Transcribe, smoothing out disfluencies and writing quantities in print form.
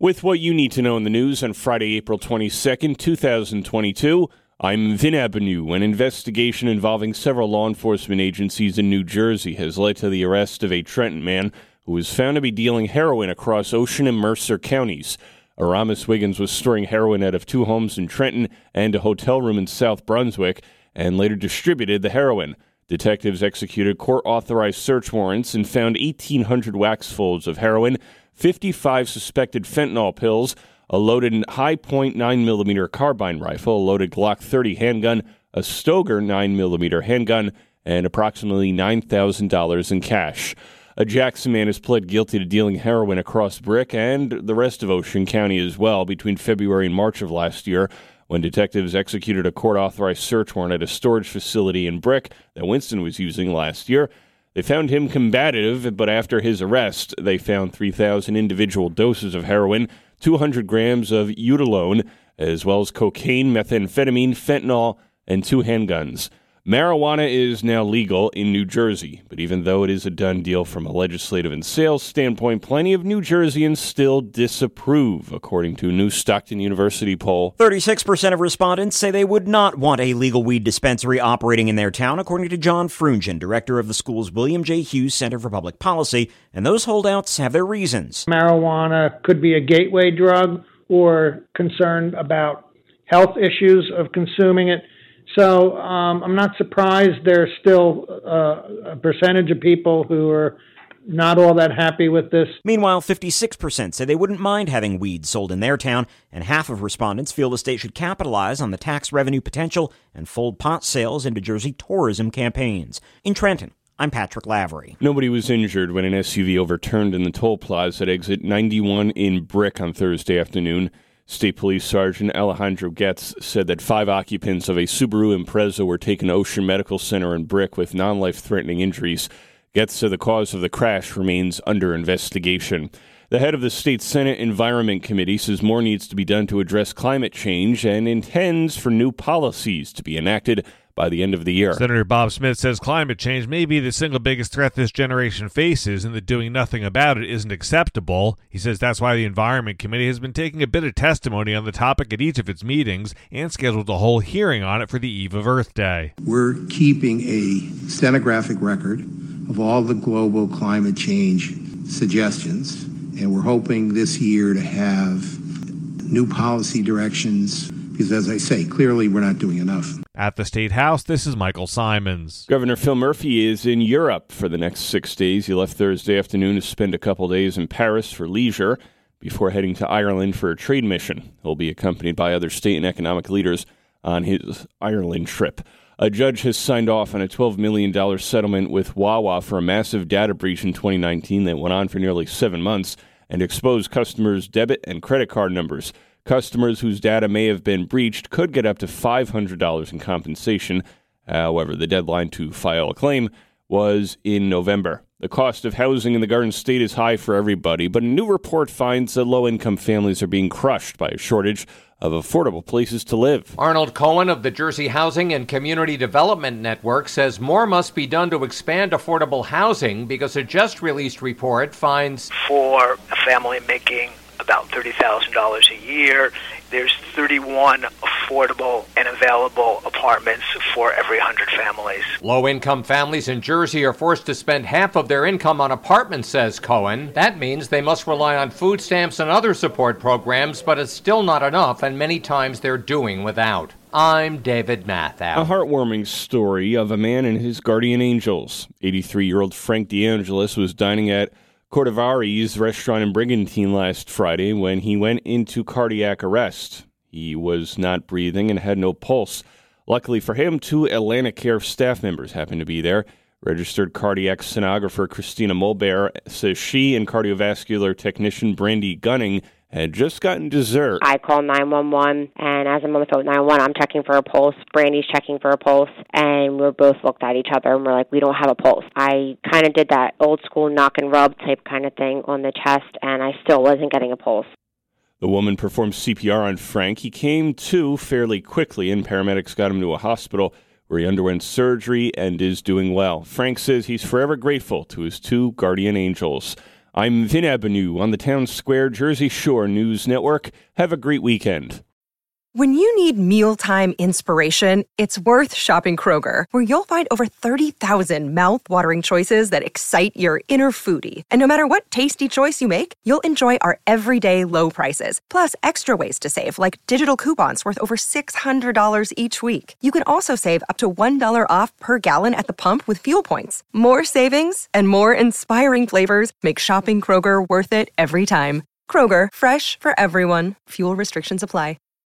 With what you need to know in the news on Friday, April 22nd, 2022, I'm Vin Abenu. An investigation involving several law enforcement agencies in New Jersey has led to the arrest of a Trenton man who was found to be dealing heroin across Ocean and Mercer counties. Aramis Wiggins was storing heroin out of two homes in Trenton and a hotel room in South Brunswick and later distributed the heroin. Detectives executed court-authorized search warrants and found 1,800 wax folds of heroin, 55 suspected fentanyl pills, a loaded high point 9mm carbine rifle, a loaded Glock 30 handgun, a Stoeger 9mm handgun, and approximately $9,000 in cash. A Jackson man has pled guilty to dealing heroin across Brick and the rest of Ocean County as well between February and March of last year, when detectives executed a court-authorized search warrant at a storage facility in Brick that Winston was using last year. They found him combative, but after his arrest, they found 3,000 individual doses of heroin, 200 grams of Eutelone, as well as cocaine, methamphetamine, fentanyl, and 2 handguns. Marijuana is now legal in New Jersey, but even though it is a done deal from a legislative and sales standpoint, plenty of New Jerseyans still disapprove, according to a new Stockton University poll. 36% of respondents say they would not want a legal weed dispensary operating in their town, according to John Frungen, director of the school's William J. Hughes Center for Public Policy, and those holdouts have their reasons. Marijuana could be a gateway drug or concerned about health issues of consuming it. So I'm not surprised there's still a percentage of people who are not all that happy with this. Meanwhile, 56% say they wouldn't mind having weed sold in their town, and half of respondents feel the state should capitalize on the tax revenue potential and fold pot sales into Jersey tourism campaigns. In Trenton, I'm Patrick Lavery. Nobody was injured when an SUV overturned in the toll plaza at exit 91 in Brick on Thursday afternoon. State Police Sergeant Alejandro Getz said that 5 occupants of a Subaru Impreza were taken to Ocean Medical Center in Brick with non-life-threatening injuries. Getz said the cause of the crash remains under investigation. The head of the State Senate Environment Committee says more needs to be done to address climate change and intends for new policies to be enacted by the end of the year. Senator Bob Smith says climate change may be the single biggest threat this generation faces and that doing nothing about it isn't acceptable. He says that's why the Environment Committee has been taking a bit of testimony on the topic at each of its meetings and scheduled a whole hearing on it for the eve of Earth Day. We're keeping a stenographic record of all the global climate change suggestions, and we're hoping this year to have new policy directions because, as I say, clearly we're not doing enough. At the State House, this is Michael Simons. Governor Phil Murphy is in Europe for the next 6 days. He left Thursday afternoon to spend a couple days in Paris for leisure before heading to Ireland for a trade mission. He'll be accompanied by other state and economic leaders on his Ireland trip. A judge has signed off on a $12 million settlement with Wawa for a massive data breach in 2019 that went on for nearly 7 months and exposed customers' debit and credit card numbers. Customers whose data may have been breached could get up to $500 in compensation. However, the deadline to file a claim was in November. The cost of housing in the Garden State is high for everybody, but a new report finds that low-income families are being crushed by a shortage of affordable places to live. Arnold Cohen of the Jersey Housing and Community Development Network says more must be done to expand affordable housing because a just-released report finds for a family making about $30,000 a year, there's 31 affordable and available apartments for every 100 families. Low-income families in Jersey are forced to spend half of their income on apartments, says Cohen. That means they must rely on food stamps and other support programs, but it's still not enough, and many times they're doing without. I'm David Matthau. A heartwarming story of a man and his guardian angels. 83-year-old Frank DeAngelis was dining at Cordovari's restaurant in Brigantine last Friday when he went into cardiac arrest. He was not breathing and had no pulse. Luckily for him, 2 Atlantic Care staff members happened to be there. Registered cardiac sonographer Christina Mulbear says she and cardiovascular technician Brandy Gunning had just gotten dessert. I called 911, and as I'm on the phone with 911, I'm checking for a pulse. Brandy's checking for a pulse, and we both looked at each other, and we're like, we don't have a pulse. I kind of did that old school knock and rub type kind of thing on the chest, and I still wasn't getting a pulse. The woman performed CPR on Frank. He came to fairly quickly, and paramedics got him to a hospital where he underwent surgery and is doing well. Frank says he's forever grateful to his 2 guardian angels. I'm Vin Abinu on the Town Square Jersey Shore News Network. Have a great weekend. When you need mealtime inspiration, it's worth shopping Kroger, where you'll find over 30,000 mouth-watering choices that excite your inner foodie. And no matter what tasty choice you make, you'll enjoy our everyday low prices, plus extra ways to save, like digital coupons worth over $600 each week. You can also save up to $1 off per gallon at the pump with fuel points. More savings and more inspiring flavors make shopping Kroger worth it every time. Kroger, fresh for everyone. Fuel restrictions apply.